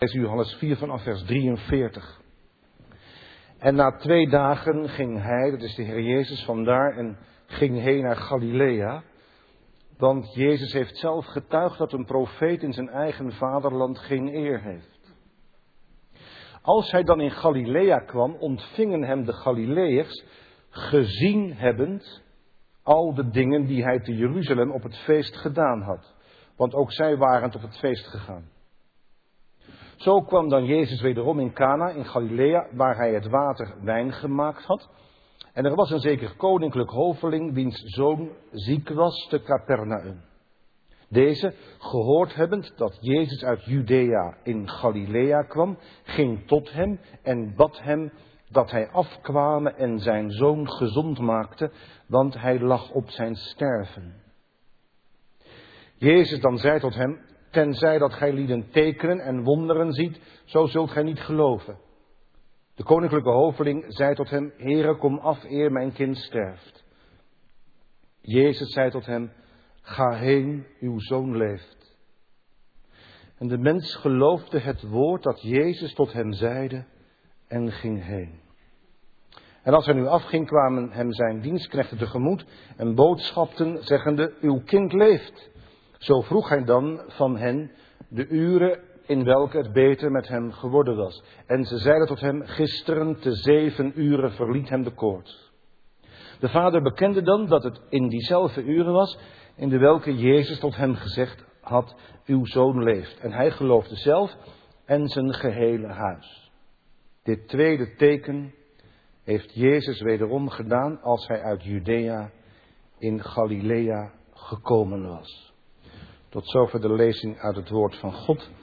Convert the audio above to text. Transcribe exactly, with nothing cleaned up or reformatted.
Johannes vier vanaf vers drieënveertig. En na twee dagen ging hij, dat is de Heer Jezus, vandaar en ging heen naar Galilea. Want Jezus heeft zelf getuigd dat een profeet in zijn eigen vaderland geen eer heeft. Als hij dan in Galilea kwam, ontvingen hem de Galileërs, gezien hebbend al de dingen die hij te Jeruzalem op het feest gedaan had. Want ook zij waren op het feest gegaan. Zo kwam dan Jezus wederom in Cana in Galilea, waar hij het water wijn gemaakt had. En er was een zeker koninklijk hoveling, wiens zoon ziek was te Capernaum. Deze, gehoord hebbend dat Jezus uit Judea in Galilea kwam, ging tot hem en bad hem dat hij afkwame en zijn zoon gezond maakte, want hij lag op zijn sterven. Jezus dan zei tot hem: tenzij dat gij lieden tekenen en wonderen ziet, zo zult gij niet geloven. De koninklijke hoveling zei tot hem: Heere, kom af eer mijn kind sterft. Jezus zei tot hem: ga heen, uw zoon leeft. En de mens geloofde het woord dat Jezus tot hem zeide en ging heen. En als hij nu afging, kwamen hem zijn dienstknechten tegemoet en boodschapten, zeggende: uw kind leeft. Zo vroeg hij dan van hen de uren in welke het beter met hem geworden was. En ze zeiden tot hem: gisteren te zeven uren verliet hem de koorts. De vader bekende dan dat het in diezelfde uren was, in de welke Jezus tot hem gezegd had: uw zoon leeft. En hij geloofde zelf en zijn gehele huis. Dit tweede teken heeft Jezus wederom gedaan als hij uit Judea in Galilea gekomen was. Tot zover de lezing uit het woord van God.